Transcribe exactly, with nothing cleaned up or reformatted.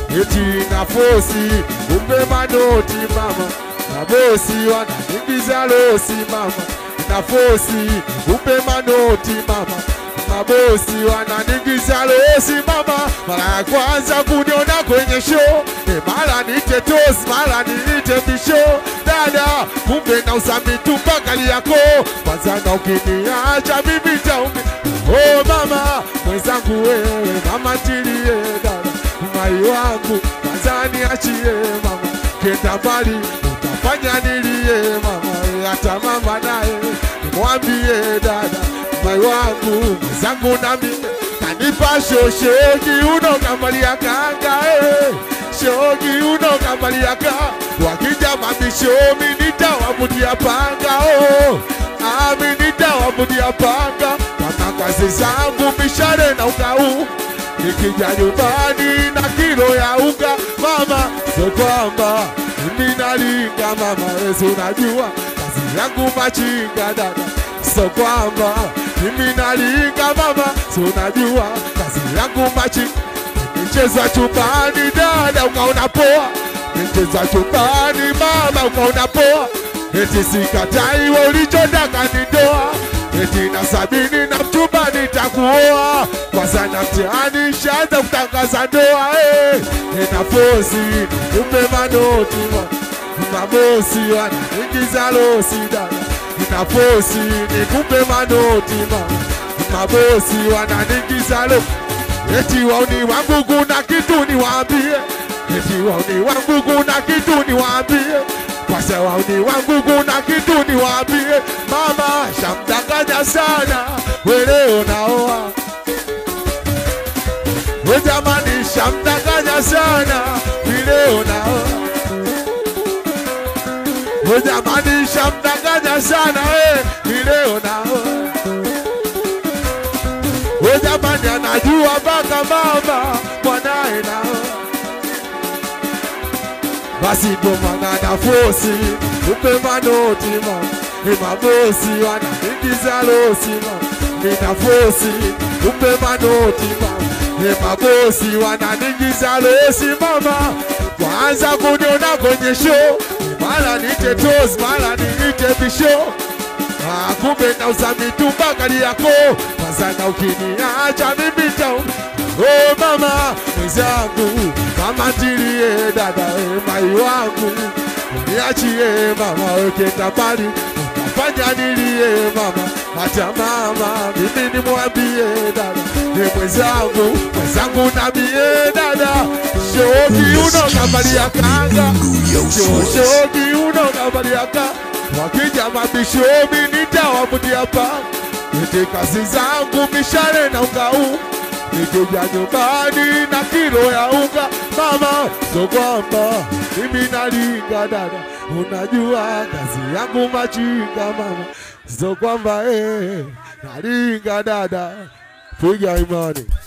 eti na fosi kumbe manoti mama, mabosi wanaingiza losi mama, na fosi kumbe manoti mama, mabosi wanaingiza losi mama. Mara ya kwanza kuniona kwenye show, e mara nite toss, mara nite bisho, dada kumbe na usamitu mpaka liyako, kwanza na ukiniacha mimi taumi. Oh mama, mwenzangu wewe, mama tilie dada, mai wangu, kwanza niachie mama, kenda mbali, utafanya nilie mama, hata mama naye, mwambie dada, mai wangu, mwenzangu na mimi, kanipa shogi uno kambalia kanga, eh, shogi uno kambalia kanga, wakija mabishomi nitawabudia panga, oh, ami nitawabudia panga, kama kazi zangu mishare na ukau, nikija nyumbani na kilo ya unga, mama, so kwamba mimi nalinga mama, wewe unajua kazi yangu machinga dada, so kwamba mimi nalinga mama, so unajua kazi yangu machinga. Nicheza chumbani dada ukaona poa, nicheza chumbani mama ukaona poa, eti sikatai wewe ulichotaka ni ndoa, eti na sabini na mchumba nitakuoa, kwa sana mtihani shaanza kutangaza ndoa, eh, ena fosi kumbe manoti mabosi wanaingiza losi dada, ena fosi ni kumbe manoti mama, mabosi wanaingiza losi, eti wauni wangu kuna kitu niwaambie, eti wauni wangu kuna kitu niwaambie, kwa sababu wauni wangu kuna kitu niwaambie, mama shamdanganya sana, wewe leo naoa, wewe jamani shamdanganya sana, wewe leo naoa, wewe jamani shamdanganya sana, wewe leo naoa, wewe jamani anajua mpaka mama mwanae naoa. Basi bomana na fosi kumbe manoti mama, ni mabosi wanaingiza losi mama, nina fosi kumbe manoti mama, ni mabosi wanaingiza losi mama. Kwanza kuniona kwenye show, mara nite toss, mara nite bisho, ah kumbe na usamitu mpaka liyako, kwanza na ukiniacha mimi tau. Oh mama, mwenzangu, mama tilie dada, eh, mai wangu, niachie mama, ukenda mbali, utafanya nilie mama, hata mama, mimi nimwambie dada, ni mwenzangu, mwenzangu na mie dada, shogi uno kambalia kanga, shogi uno kambalia kanga, wakija mabishomi nitawabudia panga, eti kazi zangu mishare na ungau, nikija nyumbani na kilo ya unga, mama, so kwamba mimi nalinga dada, unajua kazi yangu machinga mama, so kwamba eh, nalinga dada, piga imani.